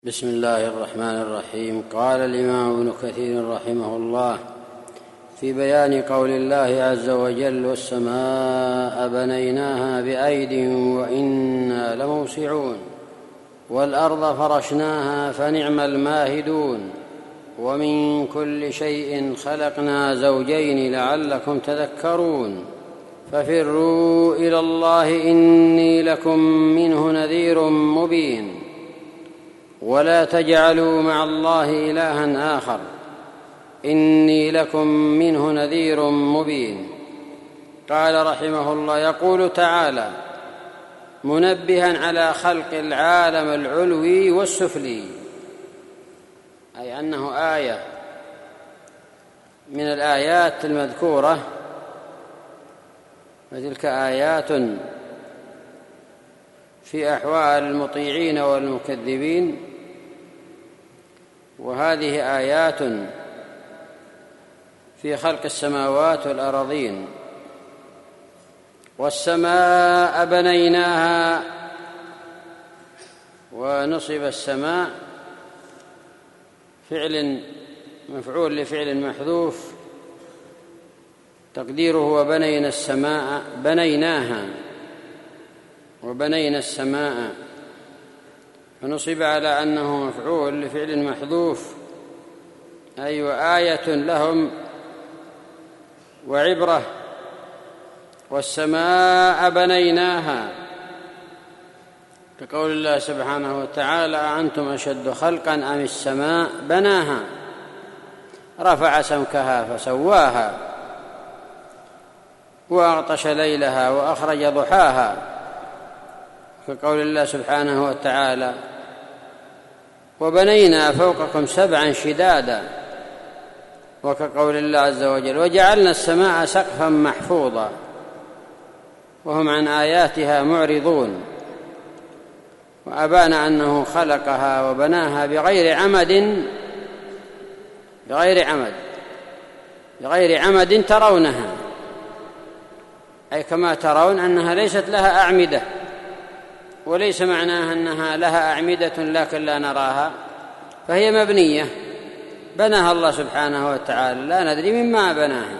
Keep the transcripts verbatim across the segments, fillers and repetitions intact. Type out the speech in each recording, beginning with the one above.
بسم الله الرحمن الرحيم. قال الإمام ابن كثير رحمه الله في بيان قول الله عز وجل: والسماء بنيناها بأيد وإنا لموسعون، والأرض فرشناها فنعم الماهدون، ومن كل شيء خلقنا زوجين لعلكم تذكرون، ففروا إلى الله إني لكم منه نذير مبين، ولا تجعلوا مع الله إلها آخر إني لكم منه نذير مبين. قال رحمه الله: يقول تعالى منبها على خلق العالم العلوي والسفلي، أي أنه آية من الآيات المذكورة، وتلك آيات في أحوال المطيعين والمكذبين، وهذه آيات في خلق السماوات والأراضين. والسماء بنيناها، ونصب السماء فعل مفعول لفعل محذوف، تقديره وبنينا السماء بنيناها وبنينا السماء، فنصب على أنه مفعول لفعل محذوف، أي وآية لهم وعبرة. والسماء بنيناها، كقول الله سبحانه وتعالى: أأنتم أشد خلقا أم السماء بناها رفع سمكها فسواها وأغطش ليلها وأخرج ضحاها، كقول الله سبحانه وتعالى: وبنينا فوقكم سبعا شدادا، وكقول الله عز وجل: وجعلنا السماء سقفا محفوظا، وهم عن آياتها معرضون. وأبان أنه خلقها وبناها بغير عمد بغير عمد بغير عمد ترونها، أي كما ترون أنها ليست لها أعمدة، وليس معناها أنها لها أعمدة لكن لا نراها، فهي مبنية بناها الله سبحانه وتعالى، لا ندري مما بناها.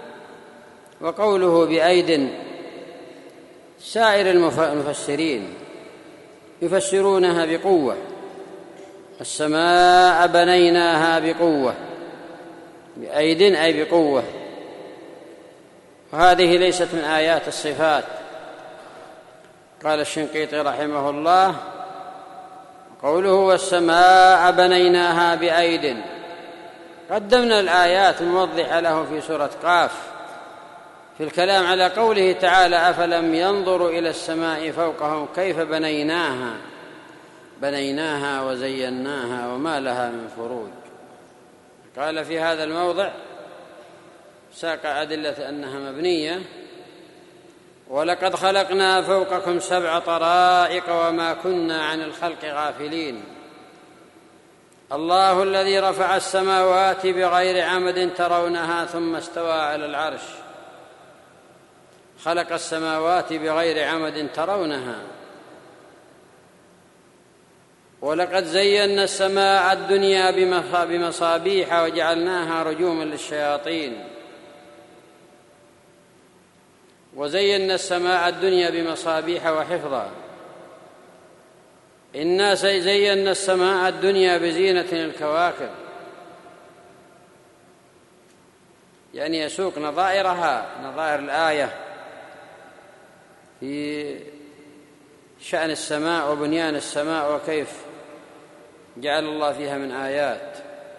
وقوله بأيد، سائر المفسرين يفسرونها بقوة، السماء بنيناها بقوة، بأيد أي بقوة، وهذه ليست من آيات الصفات. قال الشنقيطي رحمه الله: قوله والسماء بنيناها بأيد، قدمنا الآيات الموضحة له في سورة قاف في الكلام على قوله تعالى: أفلم ينظروا إلى السماء فوقهم كيف بنيناها بنيناها وزيناها وما لها من فروج. قال في هذا الموضع ساق أدلة أنها مبنية: ولقد خلقنا فوقكم سبع طرائق وما كنا عن الخلق غافلين. الله الذي رفع السماوات بغير عمد ترونها ثم استوى على العرش، خلق السماوات بغير عمد ترونها. ولقد زينا السماء الدنيا بمصابيح وجعلناها رجوما للشياطين. وزينا السماء الدنيا بمصابيح وحفظا. إنا زينا السماء الدنيا بزينة الكواكب، يعني يسوق نظائرها، نظائر الآية في شأن السماء وبنيان السماء وكيف جعل الله فيها من آيات.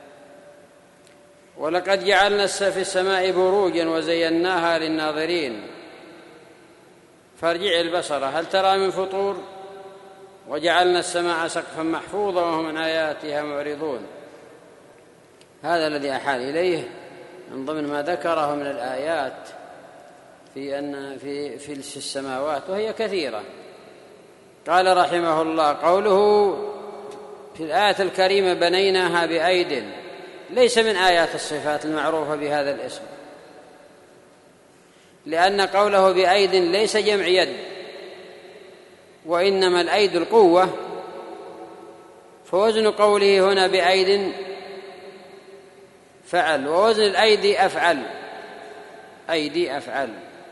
ولقد جعلنا في السماء بروجا وزيناها للناظرين، فارجع البصر هل ترى من فطور، وجعلنا السماء سقفا محفوظا وهم عن آياتها معرضون. هذا الذي أحال إليه من ضمن ما ذكره من الآيات في أن في في السماوات، وهي كثيرة. قال رحمه الله: قوله في الآية الكريمة بنيناها بأيد، ليس من آيات الصفات المعروفة بهذا الاسم، لأن قوله بأيد ليس جمع يد، وإنما الأيد القوة، فوزن قوله هنا بأيد فعل، ووزن الأيدي أفعل، أيدي أفعل،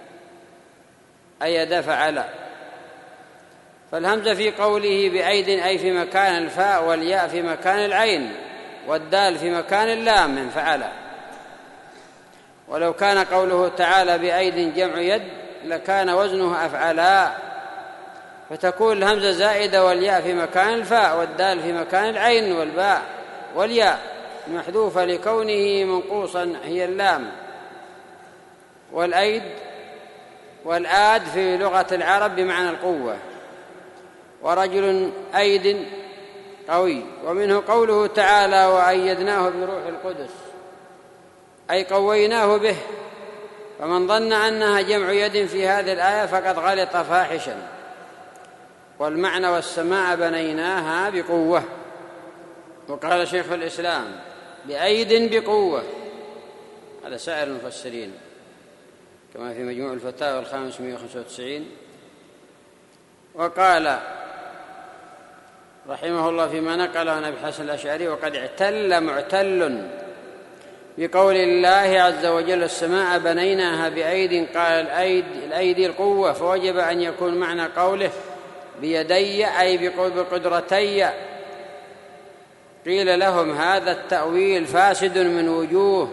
أيد فعل. فالهمزة في قوله بأيد أي في مكان الفاء، والياء في مكان العين، والدال في مكان اللام من فعل. ولو كان قوله تعالى بأيد جمع يد لكان وزنه أفعلا، فتكون الهمزة زائدة والياء في مكان الفاء، والدال في مكان العين، والباء والياء محذوفة لكونه منقوصا هي اللام. والأيد والآد في لغة العرب بمعنى القوة، ورجل أيد قوي. ومنه قوله تعالى وأيدناه بروح القدس، أي قويناه به. فمن ظن أنها جمع يد في هذه الآية فقد غلط فاحشا. والمعنى والسماء بنيناها بقوة. وقال شيخ الإسلام بأيد بقوة، هذا سائر المفسرين كما في مجموع الفتاوى الخامسمائة وخمسة وتسعين. وقال رحمه الله فيما نقله عن أبي الحسن الأشعري وقد اعتل معتل بقول الله عز وجل السماء بنيناها بأيد، قال الأيد الأيدي القوة، فوجب أن يكون معنى قوله بيدي أي بقدرتي. قيل لهم هذا التأويل فاسد من وجوه،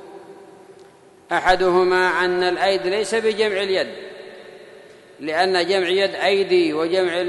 أحدهما أن الأيد ليس بجمع اليد، لأن جمع يد أيدي، وجمع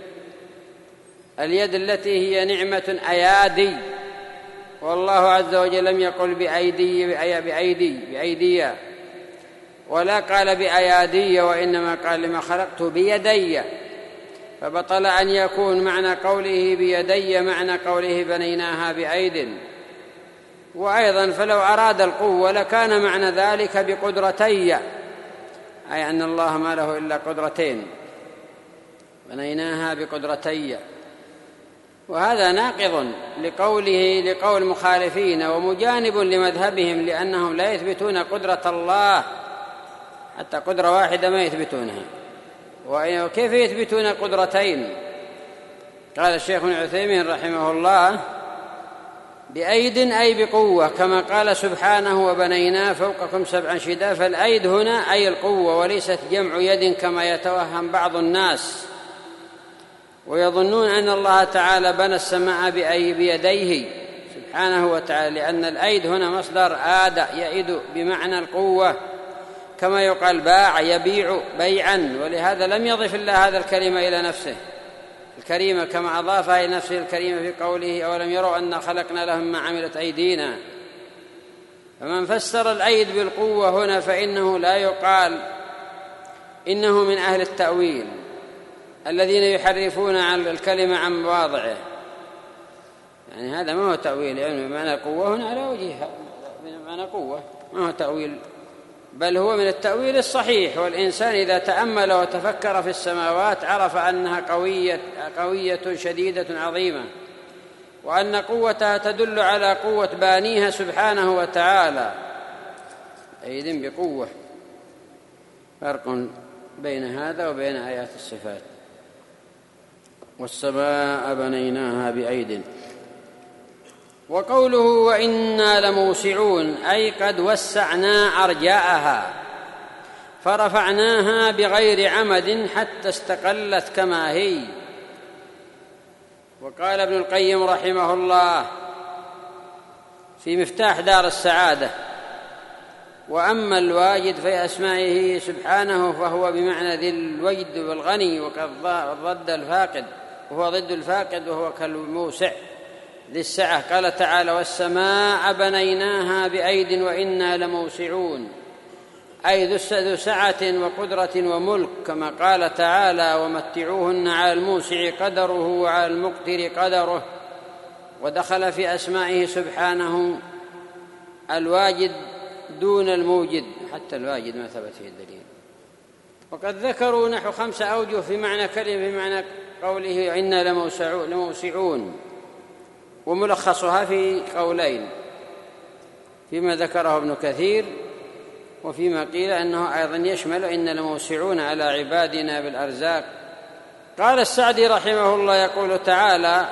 اليد التي هي نعمة أيادي، والله عز وجل لم يقل بأيدي بأيدي بأيدي ولا قال بأيادي، وإنما قال لما خلقت بيدي، فبطل أن يكون معنى قوله بيدي معنى قوله بنيناها بأيد. وأيضا فلو أراد القوة لكان معنى ذلك بقدرتي، أي أن الله ما له إلا قدرتين، بنيناها بقدرتي. وهذا ناقض لقوله لقول المخالفين ومجانب لمذهبهم، لأنهم لا يثبتون قدرة الله، حتى قدرة واحدة ما يثبتونها، وكيف يثبتون قدرتين؟ قال الشيخ ابن عثيمين رحمه الله بأيد أي بقوة، كما قال سبحانه وبنينا فوقكم سبعا شدادا. فالأيد هنا أي القوة، وليست جمع يد كما يتوهم بعض الناس ويظنون أن الله تعالى بنى السماء بأي بيديه سبحانه وتعالى، لأن الأيد هنا مصدر آد يئد بمعنى القوة، كما يقال باع يبيع بيعا، ولهذا لم يضف الله هذا الكلمة إلى نفسه الكريمة كما أضافها إلى نفسه الكريمة في قوله أولم يروا أن خلقنا لهم ما عملت أيدينا. فمن فسر الأيد بالقوة هنا فإنه لا يقال إنه من أهل التأويل الذين يحرفون عن الكلمة عن مواضعه، يعني هذا ما هو تأويل، يعني بمعنى القوة هنا على وجهها بمعنى قوة، ما هو تأويل، بل هو من التأويل الصحيح. والإنسان إذا تأمل وتفكر في السماوات عرف أنها قوية قوية شديدة عظيمة، وأن قوتها تدل على قوة بانيها سبحانه وتعالى. أيد بقوة، فرق بين هذا وبين آيات الصفات. والسماء بنيناها بأيد. وقوله وإنا لموسعون أي قد وسعنا أرجاءها فرفعناها بغير عمد حتى استقلت كما هي. وقال ابن القيم رحمه الله في مفتاح دار السعادة وأما الواجد في أسمائه سبحانه فهو بمعنى ذي الوجد والغني، وقد ضد الفاقد وهو ضد الفاقد وهو كالموسع ذي السعة. قال تعالى والسماء بنيناها بأيد وإنا لموسعون، أي ذو سعة وقدرة وملك، كما قال تعالى ومتعوهن على الموسع قدره وعلى المقتر قدره. ودخل في أسمائه سبحانه الواجد دون الموجد، حتى الواجد ما ثبت فيه الدليل. وقد ذكروا نحو خمسة أوجه في معنى كلمة في معنى قوله إنا لموسعون، وملخصها في قولين فيما ذكره ابن كثير، وفيما قيل أنه أيضا يشمل إن لموسعون على عبادنا بالأرزاق. قال السعدي رحمه الله يقول تعالى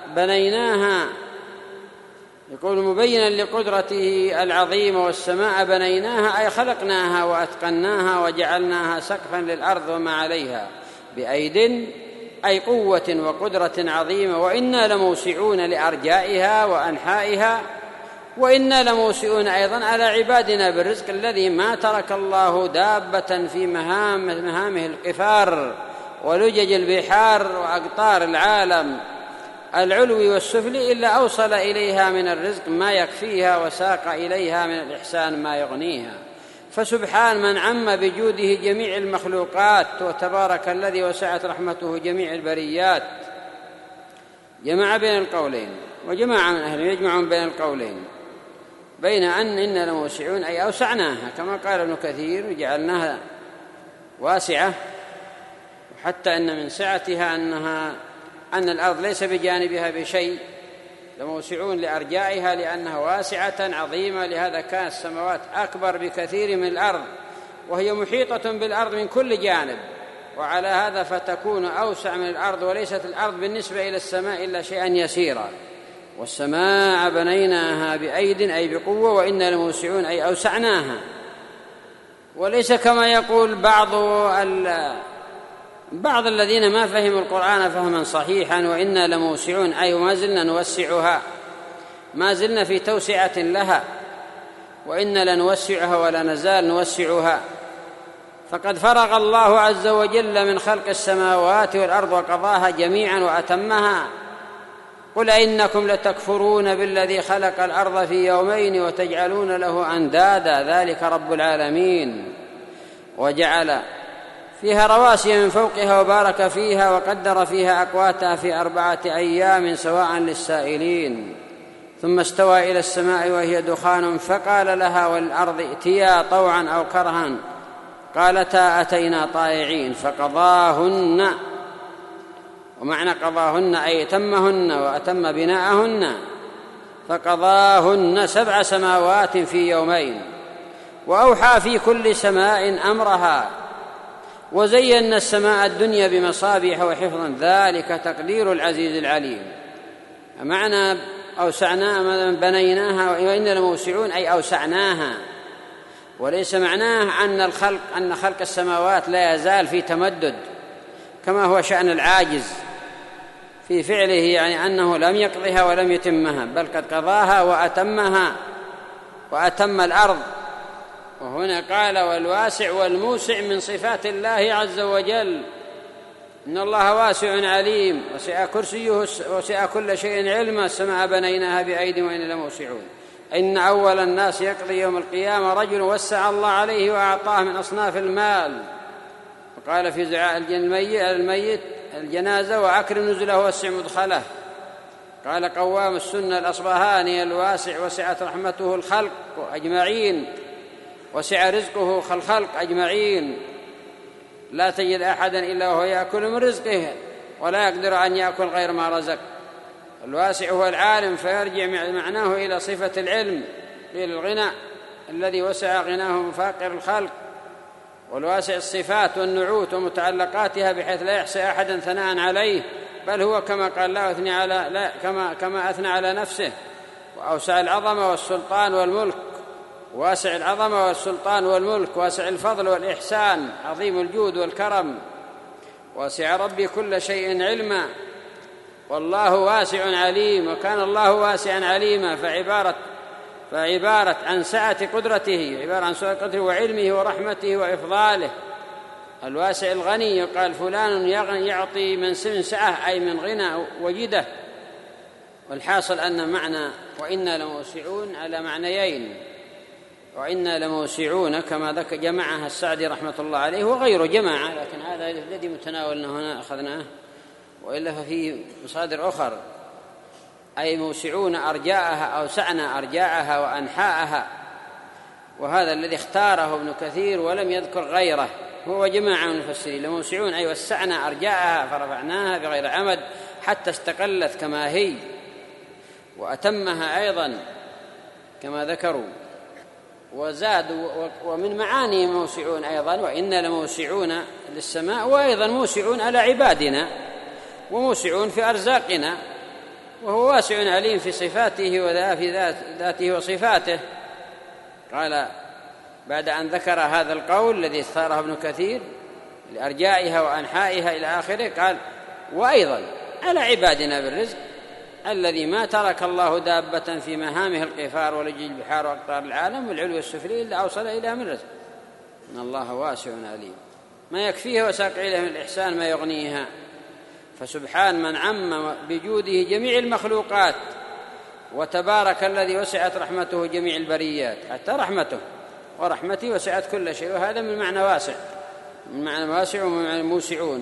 بنيناها، يقول مبينا لقدرته العظيمة، والسماء بنيناها أي خلقناها وأتقناها وجعلناها سقفا للأرض وما عليها بأيد أي قوة وقدرة عظيمة، وإنا لموسعون لأرجائها وأنحائها، وإنا لموسعون أيضا على عبادنا بالرزق الذي ما ترك الله دابة في مهام مهامه القفار ولجج البحار وأقطار العالم العلوي والسفلي إلا أوصل إليها من الرزق ما يكفيها وساق إليها من الإحسان ما يغنيها. فسبحان من عم بجوده جميع المخلوقات، وتبارك الذي وسعت رحمته جميع البريات. جمع بين القولين، وجماعة من أهل يجمعون بين القولين، بين أن إنا لموسعون أي أوسعناها كما قال ابن كثير جعلناها واسعة، وحتى أن من سعتها أنها أن الأرض ليس بجانبها بشيء، لموسعون لأرجائها لأنها واسعة عظيمة، لهذا كانت السماوات أكبر بكثير من الأرض، وهي محيطة بالأرض من كل جانب، وعلى هذا فتكون أوسع من الأرض، وليست الأرض بالنسبة إلى السماء إلا شيئا يسيرا. والسماء بنيناها بأيد أي بقوة، وإنا لموسعون أي أوسعناها، وليس كما يقول بعض بعض الذين ما فهموا القرآن فهما صحيحا، وإنا لموسعون أي ما زلنا نوسعها، ما زلنا في توسعة لها، وإنا لنوسعها ولا نزال نوسعها. فقد فرغ الله عز وجل من خلق السماوات والأرض وقضاها جميعا وأتمها. قل إنكم لتكفرون بالذي خلق الأرض في يومين وتجعلون له أندادا ذلك رب العالمين. وجعل فيها رواسي من فوقها وبارك فيها وقدر فيها أقواتها في أربعة أيام سواء للسائلين، ثم استوى إلى السماء وهي دخان فقال لها والأرض ائتيا طوعا أو كرها قالتا أتينا طائعين فقضاهن. ومعنى قضاهن أي تمهن وأتم بناءهن، فقضاهن سبع سماوات في يومين، وأوحى في كل سماء أمرها، وزينا السماء الدنيا بمصابيح وحفظا ذلك تقدير العزيز العليم. معنى أوسعناها بنيناها وإنا لموسعون أي أوسعناها، وليس معناه أن الخلق أن خلق السماوات لا يزال في تمدد كما هو شأن العاجز في فعله، يعني أنه لم يقضها ولم يتمها، بل قد قضاها وأتمها وأتم الأرض. وهنا قال والواسع والموسع من صفات الله عز وجل، إن الله واسع عليم وسع كرسيه وسع كل شيء علما. السماء بنيناها بأيد وإنا لموسعون. إن أول الناس يقضي يوم القيامة رجل وسع الله عليه وأعطاه من أصناف المال، وقال في زعاء الميت الجنازة وأكرم نزله وسع مدخله. قال قوام السنة الأصبهاني الواسع وسعت رحمته الخلق أجمعين، وسع رزقه الخلق أجمعين، لا تجد أحدا إلا وهو يأكل من رزقه ولا يقدر أن يأكل غير ما رزق. الواسع هو العالم، فيرجع معناه إلى صفة العلم للغنى الذي وسع غناه مفاقر الخلق. والواسع الصفات والنعوت ومتعلقاتها بحيث لا يحصي أحدا ثناء عليه، بل هو كما قال لا أثني على لا كما كما أثنى على نفسه. وأوسع العظمة والسلطان والملك، واسع العظمة والسلطان والملك، واسع الفضل والإحسان، عظيم الجود والكرم. واسع ربي كل شيء علما، والله واسع عليم، وكان الله واسعا عليما. فعبارة فعبارة عن سعة قدرته، عبارة عن سعة قدرته وعلمه ورحمته وإفضاله. الواسع الغني يقال فلان يعطي من سن سعة أي من غنى وجده. والحاصل أن معنى وإنا لموسعون على معنيين، وإنا لموسعون كما ذكر جمعها السعدي رحمة الله عليه وغيره جماعة، لكن هذا الذي متناولنا هنا أخذناه، وإلا ففي مصادر أخر أي موسعون أرجاءها أو سعنا أرجاءها وأنحاءها. وهذا الذي اختاره ابن كثير ولم يذكر غيره، هو جماعة من المفسرين. لموسعون أي وسعنا أرجاءها فرفعناها بغير عمد حتى استقلت كما هي، وأتمها أيضا كما ذكروا. وزاد ومن معاني موسعون أيضا وإنا لموسعون للسماء، وأيضا موسعون على عبادنا، وموسعون في أرزاقنا، وهو واسع عليم في صفاته وفي ذاته وصفاته. قال بعد أن ذكر هذا القول الذي اختاره ابن كثير لأرجائها وأنحائها إلى آخره، قال وأيضا على عبادنا بالرزق الذي ما ترك الله دابة في مهامه القفار ولجي البحار وأقطار العالم والعلو السفلي إلا أوصل إلى من رزق، إن الله واسع عليم، ما يكفيه وساق إليه من الإحسان ما يغنيها. فسبحان من عم بجوده جميع المخلوقات، وتبارك الذي وسعت رحمته جميع البريات، حتى رحمته ورحمتي وسعت كل شيء، وهذا من معنى واسع، من معنى واسع ومن معنى موسعون.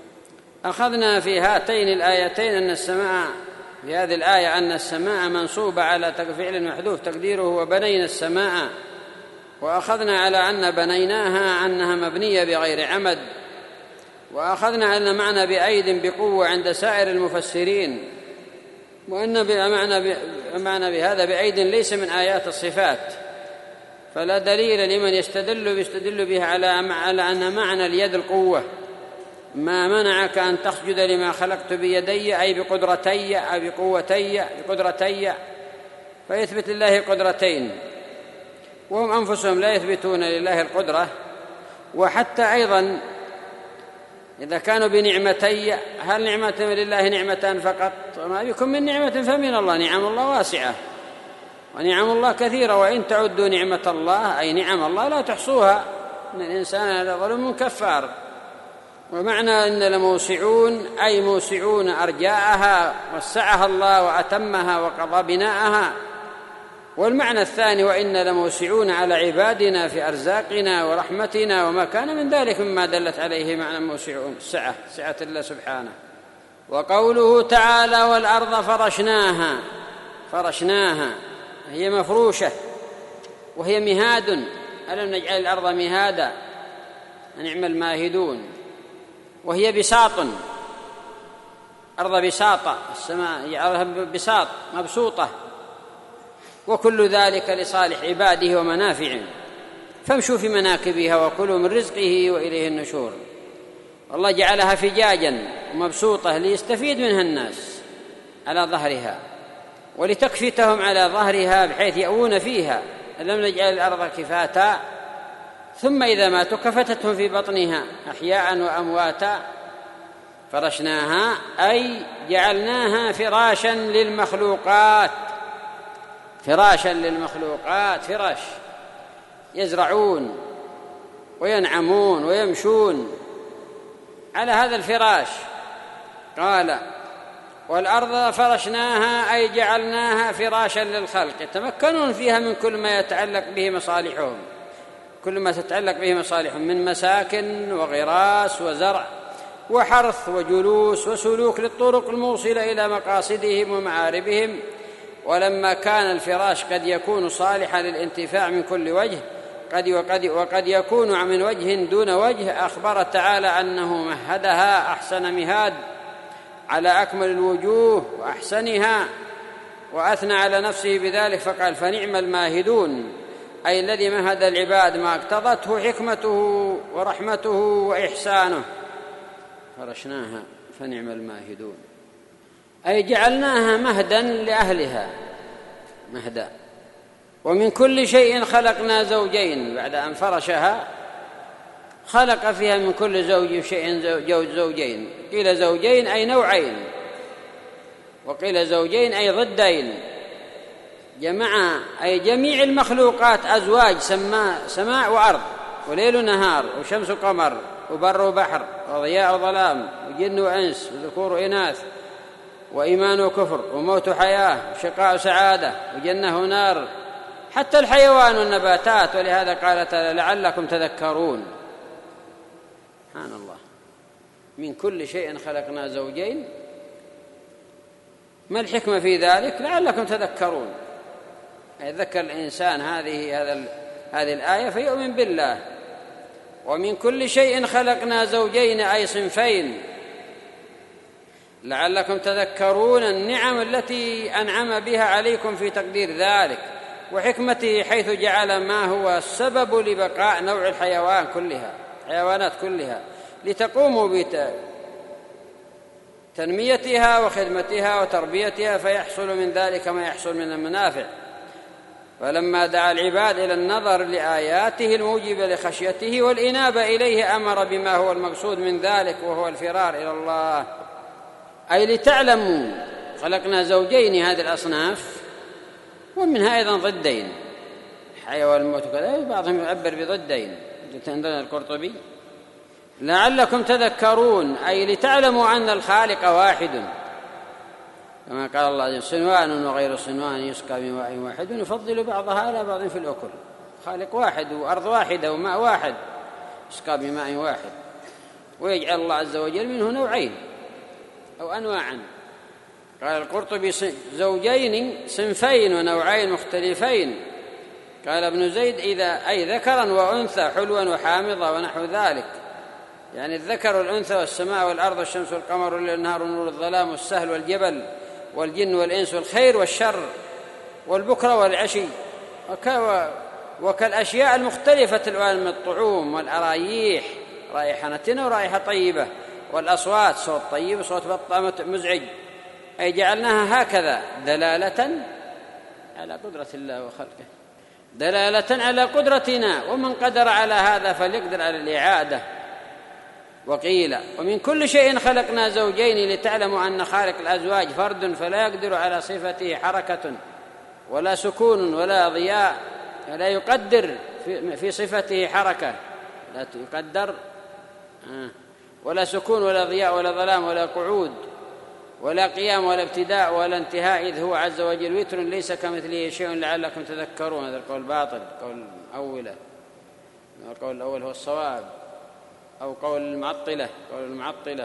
أخذنا في هاتين الآيتين أن السماء، في هذه الآية أن السماء منصوبة على فعل محذوف تقديره وبنينا السماء، وأخذنا على أن بنيناها أنها مبنية بغير عمد، وأخذنا أن معنى بأيد بقوة عند سائر المفسرين، وأن معنى بهذا بأيد ليس من آيات الصفات، فلا دليل لمن يستدل يستدل به على على أن معنى اليد القوة. ما منعك أن تسجد لما خلقت بيدي أي بقدرتي أو بقوتي بقدرتي، فيثبت لله قدرتين، وهم أنفسهم لا يثبتون لله القدرة. وحتى أيضا إذا كانوا بنعمتي، هل نعمة لله نعمتان فقط؟ ما بكم من نعمة فمن الله، نعم الله واسعة ونعم الله كثيرة، وإن تعدوا نعمة الله أي نعم الله لا تحصوها، إن الإنسان لظلم كفار. ومعنى أن لموسعون أي موسعون أرجاءها، وسعها الله وأتمها وقضى بناءها. والمعنى الثاني وإن لموسعون على عبادنا في أرزاقنا ورحمتنا وما كان من ذلك مما دلت عليه معنى موسعون، السعة، سعة الله سبحانه. وقوله تعالى والأرض فرشناها، فرشناها هي مفروشة وهي مهاد، ألم نجعل الأرض مهادا نعم الماهدون، وهي بساط، أرض بساطة، السماء يجعلها بساط مبسوطة، وكل ذلك لصالح عباده ومنافعهم، فامشوا في مناكبها وكلوا من رزقه وإليه النشور. والله جعلها فجاجا ومبسوطة ليستفيد منها الناس على ظهرها، ولتكفتهم على ظهرها بحيث يأوون فيها. ألم نجعل الأرض كفاتا ثم إذا ماتوا كفتتهم في بطنها أحياء وأمواتا. فرشناها أي جعلناها فراشا للمخلوقات، فراشا للمخلوقات، فراش يزرعون وينعمون ويمشون على هذا الفراش. قال والأرض فرشناها أي جعلناها فراشا للخلق، يتمكنون فيها من كل ما يتعلق به مصالحهم، كل ما تتعلق به مصالحهم من مساكن وغراس وزرع وحرث وجلوس وسلوك للطرق الموصلة إلى مقاصدهم ومعاربهم. ولما كان الفراش قد يكون صالحا للانتفاع من كل وجه قد وقد, وقد يكون من وجه دون وجه، أخبر تعالى أنه مهدها أحسن مهاد على أكمل الوجوه وأحسنها، وأثنى على نفسه بذلك فقال فنعم الماهدون، أي الذي مهد العباد ما اقتضته حكمته ورحمته وإحسانه. فرشناها فنعم الماهدون أي جعلناها مهدا لأهلها، مهدا. ومن كل شيء خلقنا زوجين، بعد أن فرشها خلق فيها من كل زوج شيء زوجين، قيل زوجين أي نوعين، وقيل زوجين أي ضدين، جمع أي جميع المخلوقات أزواج، سماء, سماء وأرض، وليل نهار، وشمس وقمر، وبر وبحر، وضياء وظلام، وجن وإنس، وذكور وإناث، وإيمان وكفر، وموت وحياة، وشقاء وسعادة، وجنة ونار، حتى الحيوان والنباتات. ولهذا قال تعالى لعلكم تذكرون. سبحان الله، من كل شيء خلقنا زوجين، ما الحكمة في ذلك؟ لعلكم تذكرون، يذكر الإنسان هذه هذا هذه الآية فيؤمن بالله. ومن كل شيء خلقنا زوجين أي صنفين، لعلكم تذكرون النعم التي أنعم بها عليكم في تقدير ذلك وحكمته، حيث جعل ما هو السبب لبقاء نوع الحيوان كلها، حيوانات كلها، لتقوموا تنميتها وخدمتها وتربيتها، فيحصل من ذلك ما يحصل من المنافع. فلما دعا العباد إلى النظر لآياته الموجبة لخشيته والإنابة إليه أمر بما هو المقصود من ذلك، وهو الفرار إلى الله. أي لتعلموا خلقنا زوجين هذه الأصناف، ومنها أيضا ضدين، الحياة والموت وكذا، بعضهم يعبر بضدين عندنا القرطبي. لعلكم تذكرون، أي لتعلموا أن الخالق واحد، كما قال الله صنوان وغير صنوان يسقى من ماء واحد يفضل بعضها على بعض في الأكل. خالق واحد وأرض واحدة وماء واحد يسقى بماء واحد، ويجعل الله عز وجل منه نوعين أو أنواعا. قال القرطبي زوجين صنفين ونوعين مختلفين. قال ابن زيد إذا أي ذكرا وأنثى حلوا وحامضا ونحو ذلك، يعني الذكر والأنثى والسماء والأرض والشمس والقمر والليل والنهار والنور والظلام والسهل والجبل والجن والإنس والخير والشر والبكرة والعشي، وكالأشياء المختلفة الألوان من الطعوم والأرايح، رائحة نتنة ورائحة طيبة، والأصوات صوت طيب وصوت بطامة مزعج، أي جعلناها هكذا دلالة على قدرة الله وخلقه، دلالة على قدرتنا، ومن قدر على هذا فليقدر على الإعادة. وقيل ومن كل شيء خلقنا زوجين لتعلموا أن خالق الأزواج فرد، فلا يقدر على صفته حركة ولا سكون ولا ضياء، لا يقدر في صفته حركة، لا يقدر ولا سكون ولا ضياء ولا ظلام ولا قعود ولا قيام ولا ابتداء ولا انتهاء، إذ هو عز وجل وتر ليس كمثله شيء لعلكم تذكرون. هذا القول باطل، قول أولى، القول الأول هو الصواب، أو قول المعطلة، قول المعطلة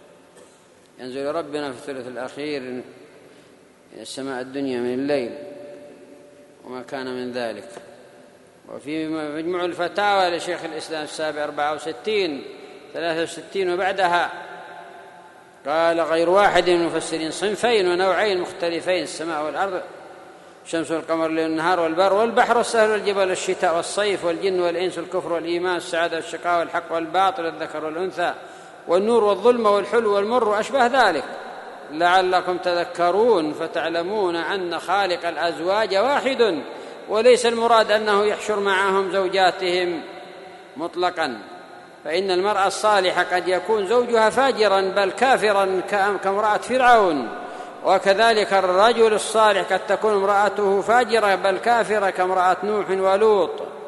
ينزل ربنا في الثلث الأخير إلى السماء الدنيا من الليل وما كان من ذلك. وفي مجموع الفتاوى لشيخ الإسلام السابع أربعة وستين ثلاثة وستين وبعدها قال غير واحد من المفسرين صنفين ونوعين مختلفين، السماء والأرض، الشمس والقمر، الليل والنهار، والبر والبحر، والسهل والجبل، والشتاء والصيف، والجن والإنس، والكفر والإيمان، السعادة والشقاء، والحق والباطل، الذكر والأنثى، والنور والظلم، والحلو والمر، وأشبه ذلك، لعلكم تذكرون فتعلمون أن خالق الأزواج واحد، وليس المراد أنه يحشر معهم زوجاتهم مطلقا، فإن المرأة الصالحة قد يكون زوجها فاجرا بل كافرا كامرأة فرعون، وكذلك الرجل الصالح قد تكون امرأته فاجرة بل كافرة كامرأة نوح ولوط.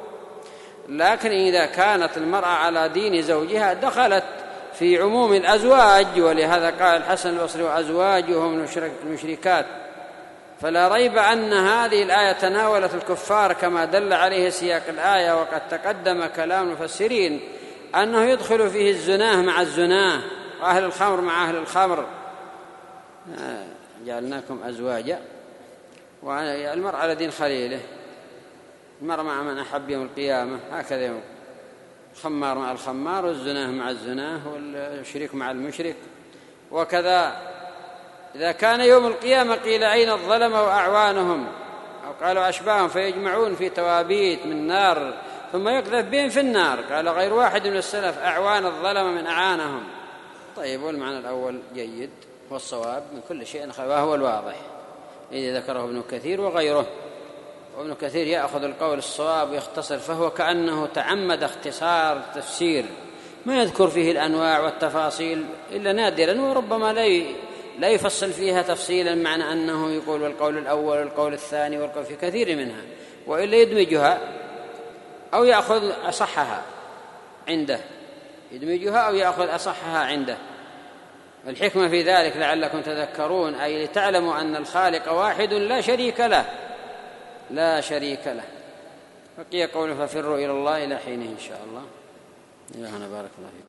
لكن إذا كانت المرأة على دين زوجها دخلت في عموم الأزواج، ولهذا قال الحسن البصري وأزواجهم المشركات. فلا ريب أن هذه الآية تناولت الكفار كما دل عليه سياق الآية، وقد تقدم كلام المفسرين أنه يدخل فيه الزناه مع الزناه، وأهل الخمر مع أهل الخمر، جعلناكم أزواجا، والمرء على دين خليله، المرء مع من أحب يوم القيامة، هكذا يوم الخمار مع الخمار، والزناه مع الزناه، والمشرك مع المشرك. وكذا إذا كان يوم القيامة قيل أين الظلمة وأعوانهم، أو قالوا أشباههم، فيجمعون في توابيت من نار ثم يقذف بهم في النار. قال غير واحد من السلف أعوان الظلمة من أعانهم. طيب، والمعنى الأول جيد والصواب من كل شيء وهو الواضح إذا ذكره ابن كثير وغيره. وابن كثير يأخذ القول الصواب ويختصر، فهو كأنه تعمد اختصار التفسير، ما يذكر فيه الأنواع والتفاصيل إلا نادرا، وربما لا لا يفصل فيها تفصيلا، معنى أنه يقول والقول الأول والقول الثاني والقول في كثير منها، وإلا يدمجها أو يأخذ أصحها عنده، يدمجها أو يأخذ أصحها عنده. الحكمة في ذلك لعلكم تذكرون، أي لتعلموا أن الخالق واحد لا شريك له، لا شريك له. بقي قوله ففروا إلى الله إلى حينه إن شاء الله. إلهنا بارك الله فيكم.